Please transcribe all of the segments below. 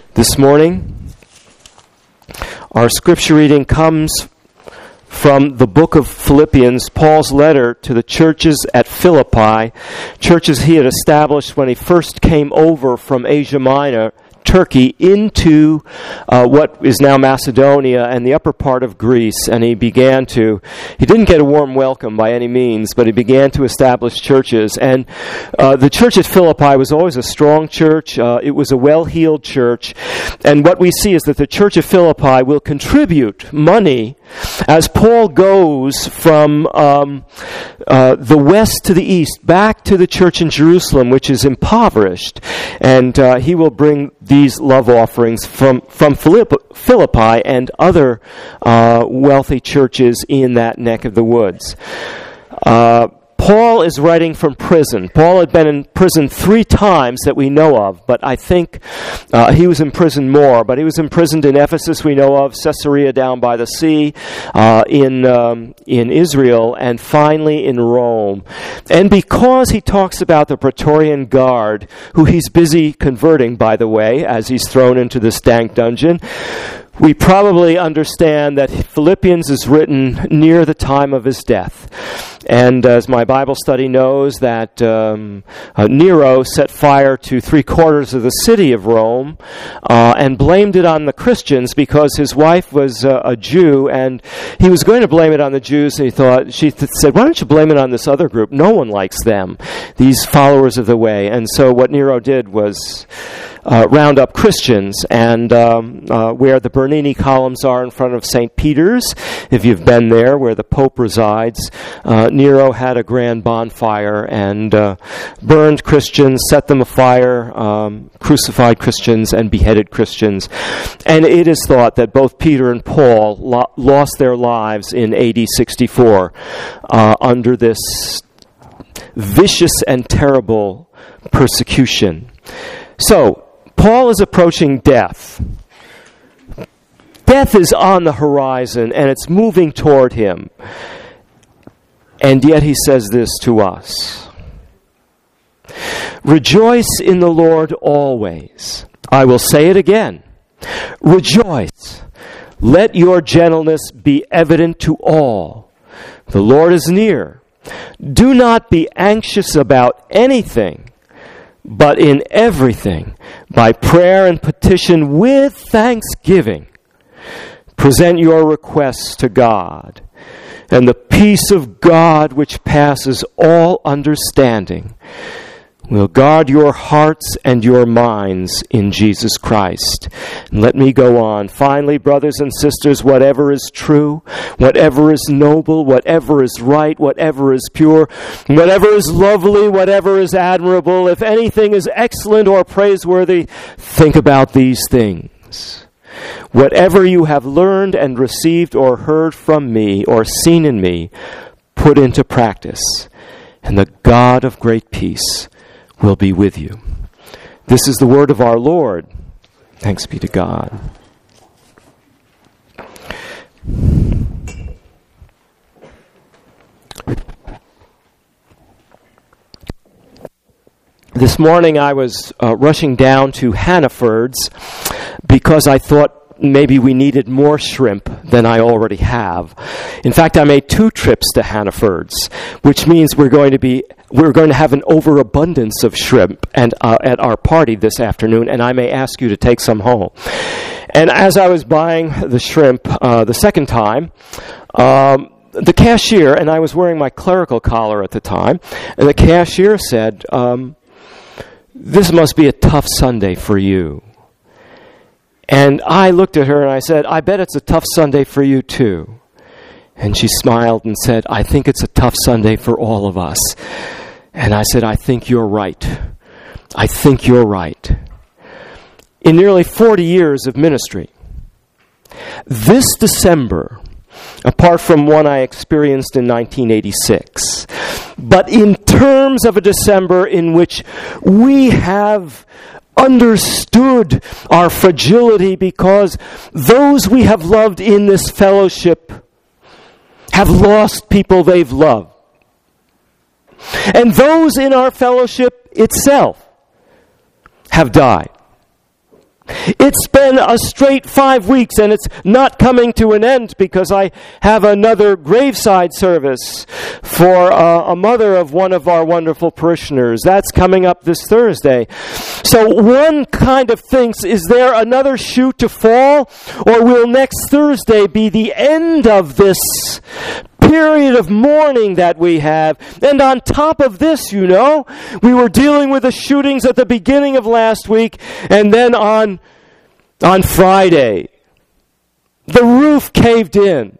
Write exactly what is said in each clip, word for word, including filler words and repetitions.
This morning, our scripture reading comes from the book of Philippians, Paul's letter to the churches at Philippi, churches he had established when he first came over from Asia Minor, Turkey, into uh, what is now Macedonia and the upper part of Greece. And he began to, he didn't get a warm welcome by any means, but he began to establish churches. And uh, the church at Philippi was always a strong church. Uh, it was a well-heeled church. And what we see is that the church at Philippi will contribute money as Paul goes from um, uh, the west to the east, back to the church in Jerusalem, which is impoverished. And uh, he will bring these love offerings from, from Philippi and other uh, wealthy churches in that neck of the woods. Uh, Paul is writing from prison. Paul had been in prison three times that we know of, but I think uh, he was in prison more. But he was imprisoned in Ephesus, we know of, Caesarea down by the sea, uh, in um, in Israel, and finally in Rome. And because he talks about the Praetorian Guard, who he's busy converting, by the way, as he's thrown into this dank dungeon, we probably understand that Philippians is written near the time of his death. And as my Bible study knows, that um, uh, Nero set fire to three quarters of the city of Rome uh, and blamed it on the Christians because his wife was uh, a Jew, and he was going to blame it on the Jews, and he thought, she th- said, why don't you blame it on this other group? No one likes them, these followers of the way. And so what Nero did was Uh, round up Christians, and um, uh, where the Bernini columns are in front of Saint Peter's, if you've been there, where the Pope resides, uh, Nero had a grand bonfire and uh, burned Christians, set them afire, um, crucified Christians, and beheaded Christians. And it is thought that both Peter and Paul lo- lost their lives in A D sixty-four uh, under this vicious and terrible persecution. So, Paul is approaching death. Death is on the horizon, and it's moving toward him. And yet he says this to us. Rejoice in the Lord always. I will say it again. Rejoice. Let your gentleness be evident to all. The Lord is near. Do not be anxious about anything, but in everything, by prayer and petition with thanksgiving, present your requests to God. And the peace of God, which passes all understanding, will guard your hearts and your minds in Jesus Christ. And let me go on. Finally, brothers and sisters, whatever is true, whatever is noble, whatever is right, whatever is pure, whatever is lovely, whatever is admirable, if anything is excellent or praiseworthy, think about these things. Whatever you have learned and received or heard from me or seen in me, put into practice, and the God of great peace will be with you. This is the word of our Lord. Thanks be to God. This morning I was uh, rushing down to Hannaford's because I thought maybe we needed more shrimp than I already have. In fact, I made two trips to Hannaford's, which means we're going to be we're going to have an overabundance of shrimp and uh, at our party this afternoon, and I may ask you to take some home. And as I was buying the shrimp uh, the second time, um, the cashier, and I was wearing my clerical collar at the time, and the cashier said, um, "This must be a tough Sunday for you." And I looked at her and I said, "I bet it's a tough Sunday for you too." And she smiled and said, "I think it's a tough Sunday for all of us." And I said, "I think you're right. I think you're right." In nearly forty years of ministry, this December, apart from one I experienced in nineteen eighty-six, but in terms of a December in which we have understood our fragility because those we have loved in this fellowship have lost people they've loved. And those in our fellowship itself have died. It's been a straight five weeks, and it's not coming to an end because I have another graveside service for uh, a mother of one of our wonderful parishioners. That's coming up this Thursday. So one kind of thinks, is there another shoe to fall, or will next Thursday be the end of this period of mourning that we have? And on top of this, you know, we were dealing with the shootings at the beginning of last week, and then on on Friday, the roof caved in.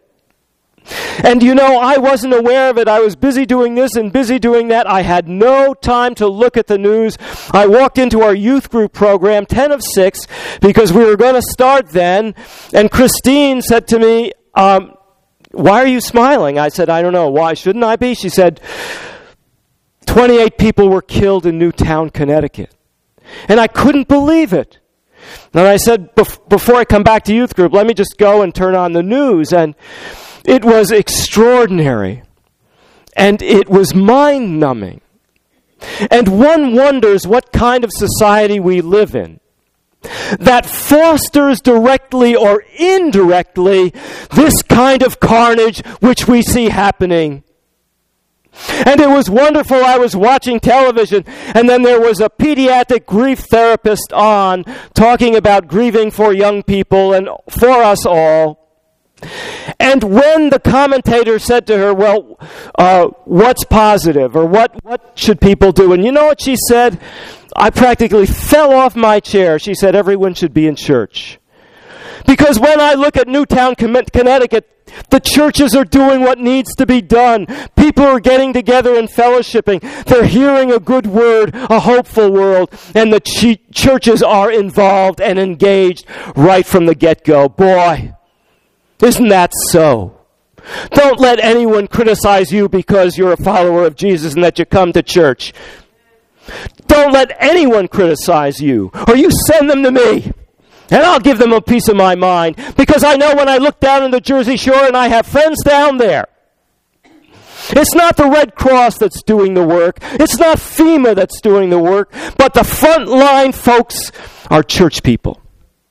And you know, I wasn't aware of it. I was busy doing this and busy doing that. I had no time to look at the news. I walked into our youth group program, ten of six, because we were going to start then, and Christine said to me, um, why are you smiling? I said, I don't know. Why shouldn't I be? She said, twenty-eight people were killed in Newtown, Connecticut. And I couldn't believe it. And I said, before I come back to youth group, let me just go and turn on the news. And it was extraordinary. And it was mind-numbing. And one wonders what kind of society we live in that fosters directly or indirectly this kind of carnage which we see happening. And it was wonderful. I was watching television, and then there was a pediatric grief therapist on talking about grieving for young people and for us all. And when the commentator said to her, well, uh, what's positive, or what, what should people do? And you know what she said? I practically fell off my chair. She said, everyone should be in church. Because when I look at Newtown, Connecticut, the churches are doing what needs to be done. People are getting together and fellowshipping. They're hearing a good word, a hopeful world, and the ch- churches are involved and engaged right from the get-go. Boy, isn't that so? Don't let anyone criticize you because you're a follower of Jesus and that you come to church. Don't let anyone criticize you, or you send them to me. And I'll give them a piece of my mind, because I know when I look down in the Jersey Shore and I have friends down there, it's not the Red Cross that's doing the work. It's not FEMA that's doing the work, but the frontline folks are church people.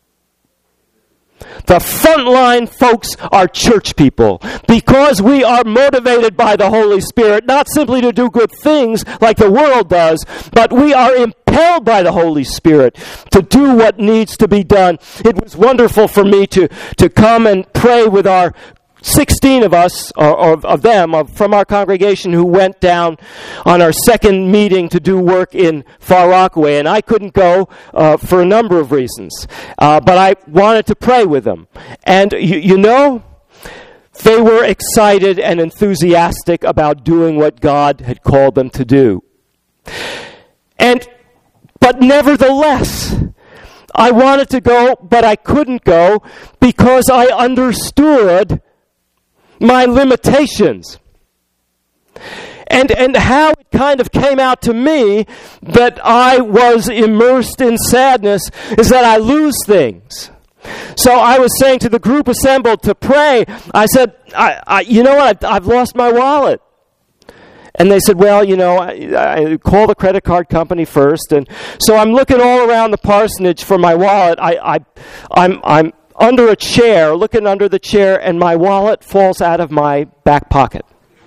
The frontline folks are church people, because we are motivated by the Holy Spirit, not simply to do good things like the world does, but we are impelled by the Holy Spirit to do what needs to be done. It was wonderful for me to, to come and pray with our sixteen of us, or, or of them, of, from our congregation who went down on our second meeting to do work in Far Rockaway. And I couldn't go uh, for a number of reasons. Uh, but I wanted to pray with them. And you, you know, they were excited and enthusiastic about doing what God had called them to do. And, but nevertheless, I wanted to go, but I couldn't go because I understood my limitations. And and how it kind of came out to me that I was immersed in sadness is that I lose things. So I was saying to the group assembled to pray, I said, I, I, you know what, I've, I've lost my wallet. And they said, well, you know, I, I call the credit card company first. And so I'm looking all around the parsonage for my wallet. I, I, I'm, I'm under a chair, looking under the chair, and my wallet falls out of my back pocket.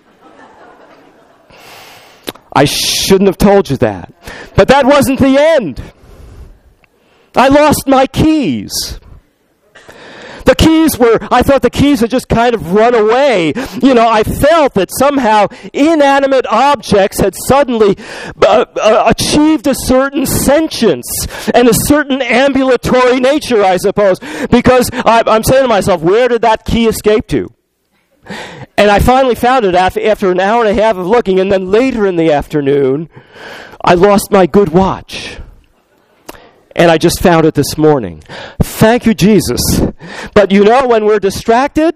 I shouldn't have told you that. But that wasn't the end. I lost my keys. The keys were, I thought the keys had just kind of run away. You know, I felt that somehow inanimate objects had suddenly uh, uh, achieved a certain sentience and a certain ambulatory nature, I suppose. Because I, I'm saying to myself, where did that key escape to? And I finally found it after, after an hour and a half of looking, and then later in the afternoon, I lost my good watch. And I just found it this morning. Thank you, Jesus. But you know, when we're distracted,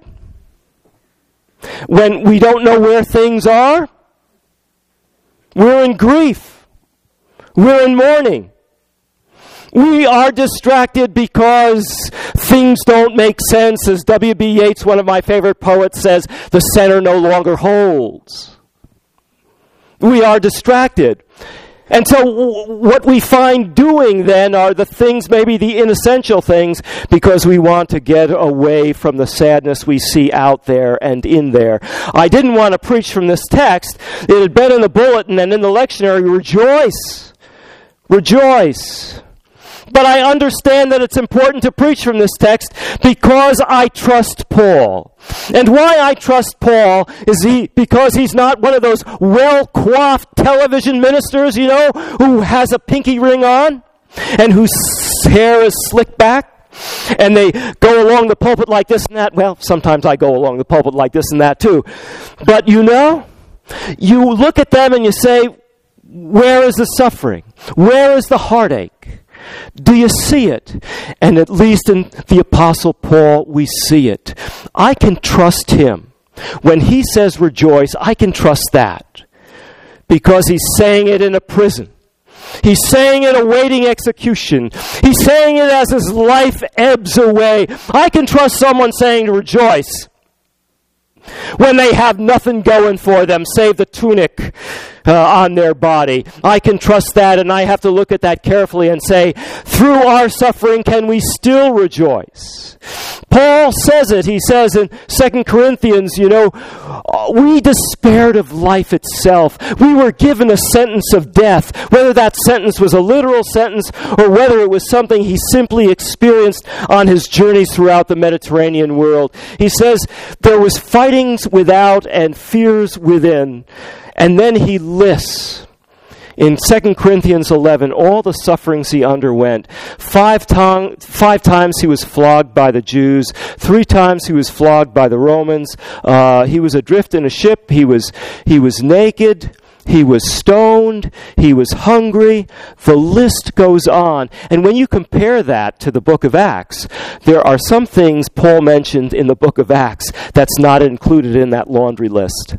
when we don't know where things are, we're in grief. We're in mourning. We are distracted because things don't make sense. As W B Yeats, one of my favorite poets, says, the center no longer holds. We are distracted. And so w- what we find doing then are the things, maybe the inessential things, because we want to get away from the sadness we see out there and in there. I didn't want to preach from this text. It had been in the bulletin and in the lectionary, rejoice, rejoice. But I understand that it's important to preach from this text because I trust Paul. And why I trust Paul is he because he's not one of those well-coiffed television ministers, you know, who has a pinky ring on and whose hair is slicked back. And they go along the pulpit like this and that. Well, sometimes I go along the pulpit like this and that too. But you know, you look at them and you say, where is the suffering? Where is the heartache? Do you see it? And at least in the Apostle Paul, we see it. I can trust him. When he says rejoice, I can trust that. Because he's saying it in a prison. He's saying it awaiting execution. He's saying it as his life ebbs away. I can trust someone saying to rejoice when they have nothing going for them save the tunic uh, on their body. I can trust that, and I have to look at that carefully and say, through our suffering can we still rejoice? Paul says it. He says in Second Corinthians, you know, we despaired of life itself. We were given a sentence of death, whether that sentence was a literal sentence or whether it was something he simply experienced on his journeys throughout the Mediterranean world. He says there was fightings without and fears within. And then he lists in Second Corinthians eleven all the sufferings he underwent. Five, tong- five times he was flogged by the Jews. Three times he was flogged by the Romans. Uh, he was adrift in a ship. He was he was naked. He was stoned. He was hungry. The list goes on. And when you compare that to the book of Acts, there are some things Paul mentioned in the book of Acts that's not included in that laundry list.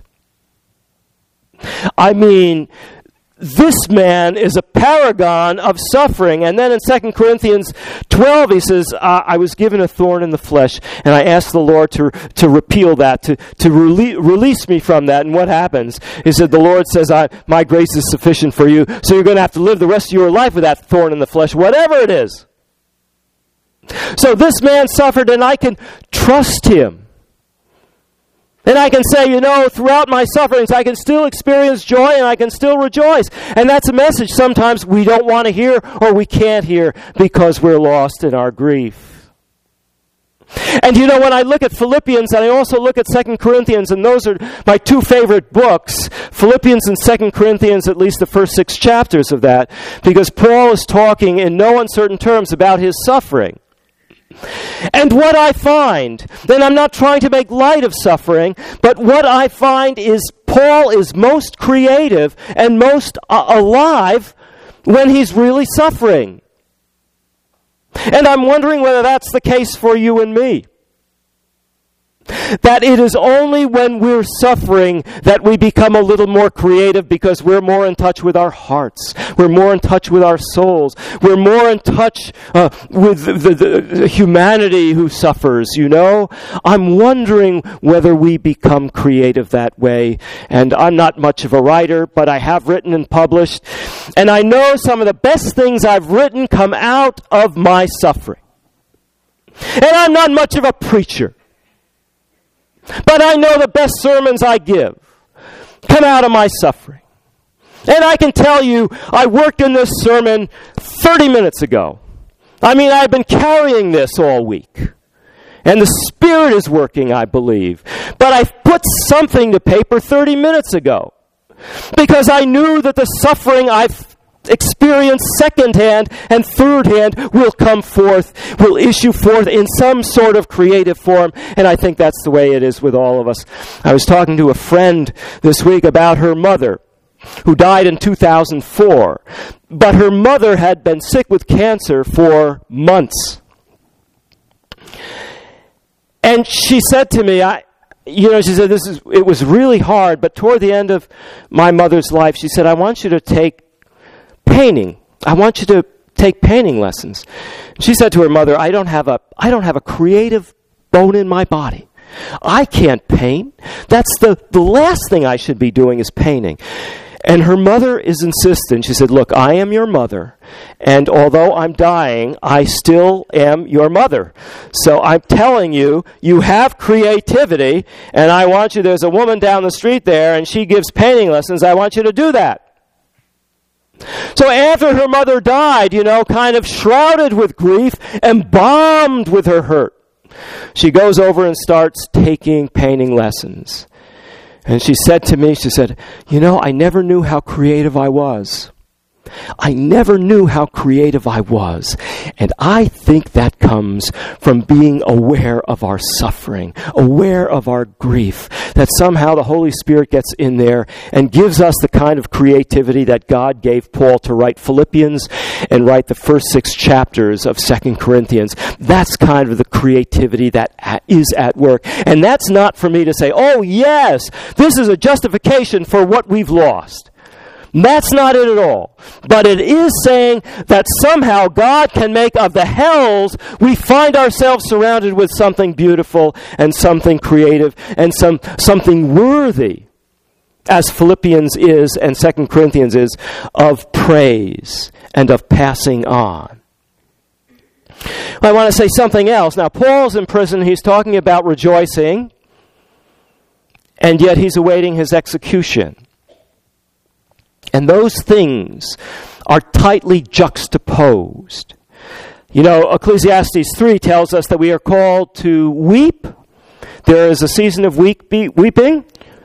I mean, this man is a paragon of suffering. And then in Second Corinthians twelve, he says, uh, I was given a thorn in the flesh, and I asked the Lord to to repeal that, to, to rele- release me from that. And what happens? He said, the Lord says, I, my grace is sufficient for you, so you're going to have to live the rest of your life with that thorn in the flesh, whatever it is. So this man suffered, and I can trust him. And I can say, you know, throughout my sufferings, I can still experience joy and I can still rejoice. And that's a message sometimes we don't want to hear or we can't hear because we're lost in our grief. And you know, when I look at Philippians and I also look at Second Corinthians, and those are my two favorite books, Philippians and Second Corinthians, at least the first six chapters of that, because Paul is talking in no uncertain terms about his suffering. And what I find, then I'm not trying to make light of suffering, but what I find is Paul is most creative and most uh, alive when he's really suffering. And I'm wondering whether that's the case for you and me. That it is only when we're suffering that we become a little more creative because we're more in touch with our hearts. We're more in touch with our souls. We're more in touch uh, with the, the, the humanity who suffers, you know. I'm wondering whether we become creative that way. And I'm not much of a writer, but I have written and published. And I know some of the best things I've written come out of my suffering. And I'm not much of a preacher. But I know the best sermons I give come out of my suffering. And I can tell you, I worked in this sermon thirty minutes ago. I mean, I've been carrying this all week. And the Spirit is working, I believe. But I put something to paper thirty minutes ago. Because I knew that the suffering I've experienced secondhand and thirdhand will come forth, will issue forth in some sort of creative form. And I think that's the way it is with all of us. I was talking to a friend this week about her mother, who died in two thousand four. But her mother had been sick with cancer for months. And she said to me, I, you know, she said, this is, it was really hard, but toward the end of my mother's life, she said, I want you to take painting. I want you to take painting lessons. She said to her mother, I don't have a I don't have a creative bone in my body. I can't paint. That's the, the last thing I should be doing is painting. And her mother is insistent. She said, look, I am your mother, and although I'm dying, I still am your mother. So I'm telling you, you have creativity, and I want you, there's a woman down the street there, and she gives painting lessons. I want you to do that. So after her mother died, you know, kind of shrouded with grief, embalmed with her hurt, she goes over and starts taking painting lessons. And she said to me, she said, you know, I never knew how creative I was. I never knew how creative I was. And I think that comes from being aware of our suffering, aware of our grief, that somehow the Holy Spirit gets in there and gives us the kind of creativity that God gave Paul to write Philippians and write the first six chapters of Second Corinthians. That's kind of the creativity that is at work. And that's not for me to say, oh yes, this is a justification for what we've lost. That's not it at all. But it is saying that somehow God can make of the hells we find ourselves surrounded with something beautiful and something creative and some something worthy, as Philippians is and Second Corinthians is, of praise and of passing on. I want to say something else. Now, Paul's in prison. He's talking about rejoicing, and yet he's awaiting his execution. And those things are tightly juxtaposed. You know, Ecclesiastes three tells us that we are called to weep. There is a season of weep, weeping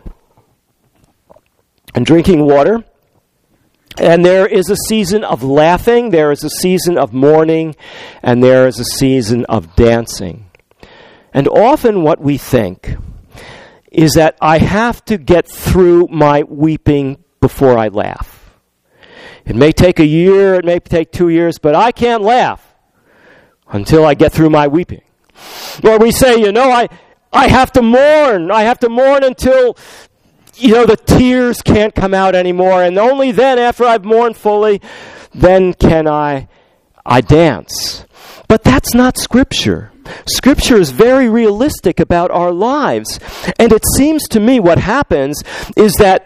and drinking water. And there is a season of laughing. There is a season of mourning. And there is a season of dancing. And often what we think is that I have to get through my weeping before I laugh. It may take a year, it may take two years, but I can't laugh until I get through my weeping. Or we say, you know, I, I have to mourn. I have to mourn until, you know, the tears can't come out anymore. And only then, after I've mourned fully, then can I, I dance. But that's not Scripture. Scripture is very realistic about our lives. And it seems to me what happens is that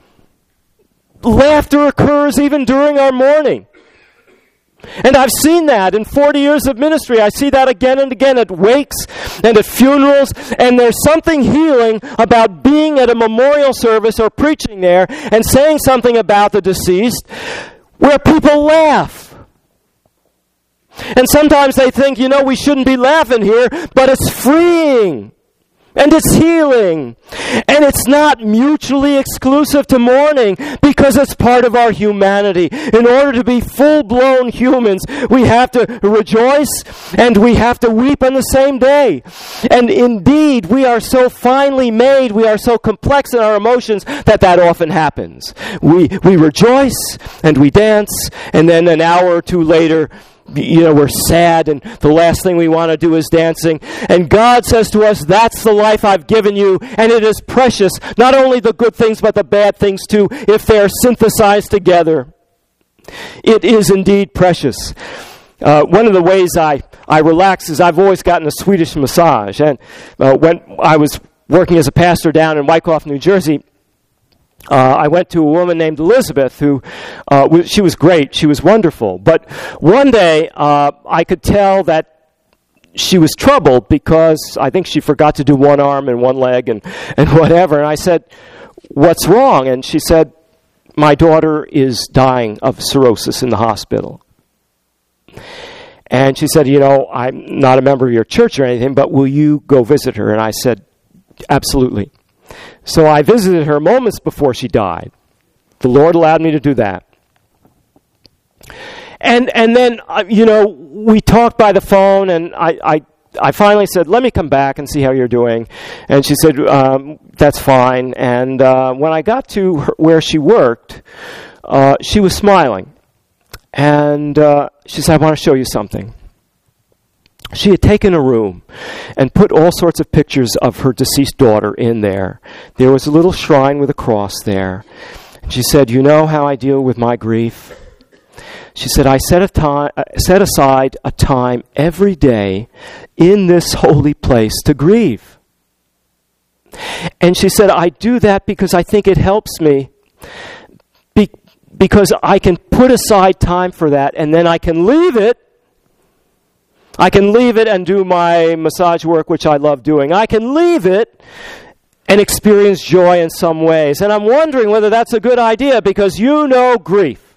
laughter occurs even during our mourning. And I've seen that in forty years of ministry. I see that again and again at wakes and at funerals. And there's something healing about being at a memorial service or preaching there and saying something about the deceased where people laugh. And sometimes they think, you know, we shouldn't be laughing here, but it's freeing. And it's healing. And it's not mutually exclusive to mourning because it's part of our humanity. In order to be full-blown humans, we have to rejoice and we have to weep on the same day. And indeed, we are so finely made, we are so complex in our emotions that that often happens. We, we rejoice and we dance, and then an hour or two later, you know, we're sad, and the last thing we want to do is dancing. And God says to us, that's the life I've given you, and it is precious. Not only the good things, but the bad things too, if they are synthesized together. It is indeed precious. Uh, one of the ways I, I relax is I've always gotten a Swedish massage. And uh, when I was working as a pastor down in Wyckoff, New Jersey, Uh, I went to a woman named Elizabeth who, uh, w- she was great. She was wonderful. But one day, uh, I could tell that she was troubled because I think she forgot to do one arm and one leg and, and whatever. And I said, what's wrong? And she said, my daughter is dying of cirrhosis in the hospital. And she said, you know, I'm not a member of your church or anything, but will you go visit her? And I said, absolutely. So I visited her moments before she died. The Lord allowed me to do that. And and then, uh, you know, we talked by the phone, and I, I, I finally said, let me come back and see how you're doing. And she said, um, that's fine. And uh, when I got to her, where she worked, uh, she was smiling. And uh, she said, I want to show you something. She had taken a room and put all sorts of pictures of her deceased daughter in there. There was a little shrine with a cross there. And she said, you know how I deal with my grief? She said, I set, a time, uh, set aside a time every day in this holy place to grieve. And she said, I do that because I think it helps me because I can put aside time for that, and then I can leave it. I can leave it and do my massage work, which I love doing. I can leave it and experience joy in some ways. And I'm wondering whether that's a good idea, because you know grief.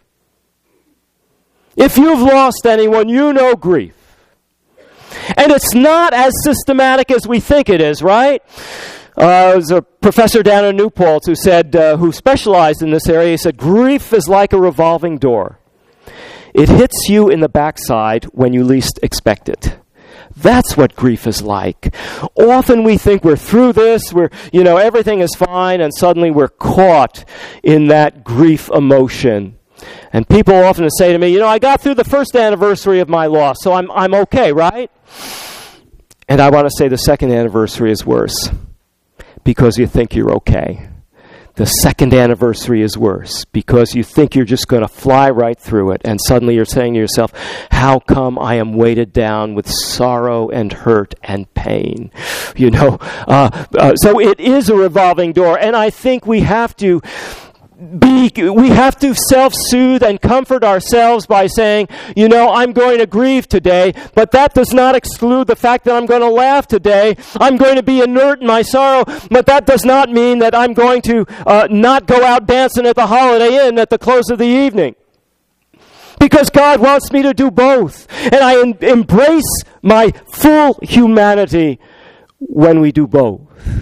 If you've lost anyone, you know grief. And it's not as systematic as we think it is, right? Uh, there's a professor down in New Paltz who said, uh, who specialized in this area, he said, grief is like a revolving door. It hits you in the backside when you least expect it. That's what grief is like. Often we think we're through this, we're, you know, everything is fine, and suddenly we're caught in that grief emotion. And people often say to me, you know, I got through the first anniversary of my loss, so I'm I'm okay, right? And I want to say the second anniversary is worse, because you think you're okay. The second anniversary is worse, because you think you're just going to fly right through it, and suddenly you're saying to yourself, how come I am weighted down with sorrow and hurt and pain? You know, uh, uh, so it is a revolving door, and I think we have to Be, we have to self-soothe and comfort ourselves by saying, you know, I'm going to grieve today, but that does not exclude the fact that I'm going to laugh today. I'm going to be inert in my sorrow, but that does not mean that I'm going to uh, not go out dancing at the Holiday Inn at the close of the evening. Because God wants me to do both. And I em- embrace my full humanity when we do both.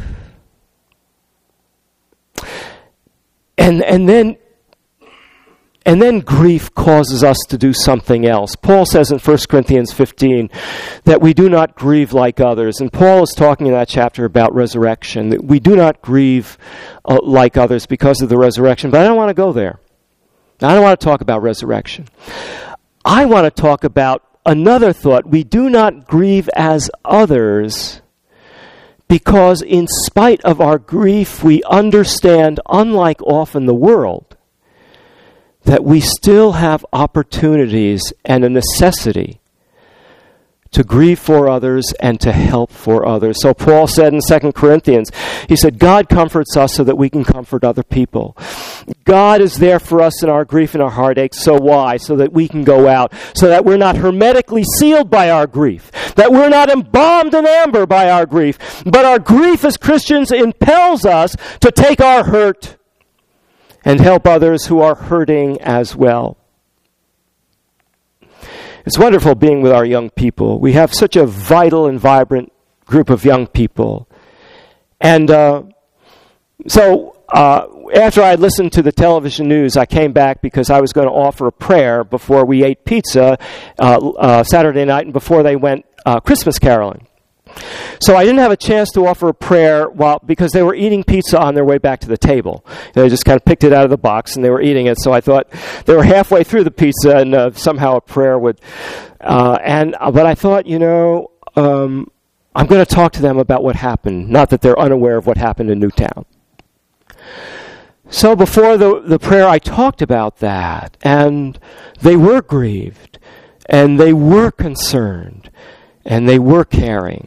And and then and then grief causes us to do something else. Paul says in First Corinthians fifteen that we do not grieve like others. And Paul is talking in that chapter about resurrection, that we do not grieve uh, like others because of the resurrection. But I don't want to go there. I don't want to talk about resurrection. I want to talk about another thought. We do not grieve as others because in spite of our grief, we understand, unlike often the world, that we still have opportunities and a necessity to grieve for others and to help for others. So Paul said in Second Corinthians, he said, God comforts us so that we can comfort other people. God is there for us in our grief and our heartache. So why? So that we can go out. So that we're not hermetically sealed by our grief. That we're not embalmed in amber by our grief. But our grief as Christians impels us to take our hurt and help others who are hurting as well. It's wonderful being with our young people. We have such a vital and vibrant group of young people. And uh, so uh, after I listened to the television news, I came back because I was going to offer a prayer before we ate pizza uh, uh, Saturday night and before they went uh, Christmas caroling. So I didn't have a chance to offer a prayer while because they were eating pizza on their way back to the table. They just kind of picked it out of the box and they were eating it. So I thought they were halfway through the pizza and uh, somehow a prayer would. Uh, and uh, but I thought, you know, um, I'm going to talk to them about what happened. Not that they're unaware of what happened in Newtown. So before the the prayer, I talked about that, and they were grieved, and they were concerned, and they were caring.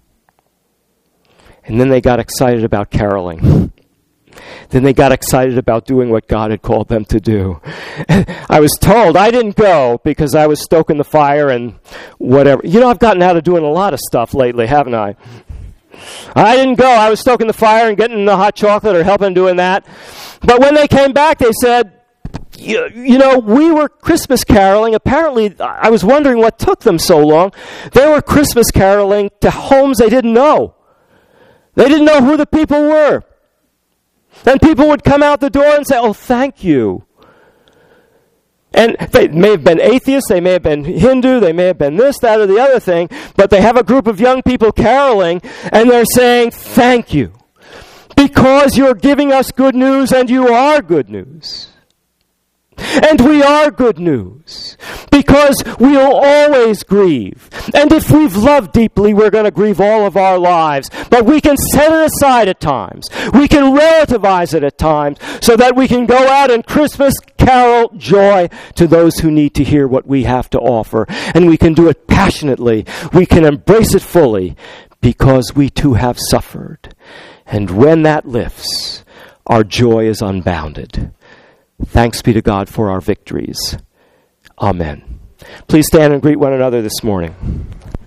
And then they got excited about caroling. Then they got excited about doing what God had called them to do. I was told I didn't go because I was stoking the fire and whatever. You know, I've gotten out of doing a lot of stuff lately, haven't I? I didn't go. I was stoking the fire and getting the hot chocolate or helping doing that. But when they came back, they said, you, you know, we were Christmas caroling. Apparently, I was wondering what took them so long. They were Christmas caroling to homes they didn't know. They didn't know who the people were. And people would come out the door and say, oh, thank you. And they may have been atheists, they may have been Hindu, they may have been this, that, or the other thing, but they have a group of young people caroling, and they're saying, thank you. Because you're giving us good news, and you are good news. And we are good news. Because we'll always grieve. And if we've loved deeply, we're going to grieve all of our lives. But we can set it aside at times. We can relativize it at times so that we can go out and Christmas carol joy to those who need to hear what we have to offer. And we can do it passionately. We can embrace it fully because we too have suffered. And when that lifts, our joy is unbounded. Thanks be to God for our victories. Amen. Please stand and greet one another this morning.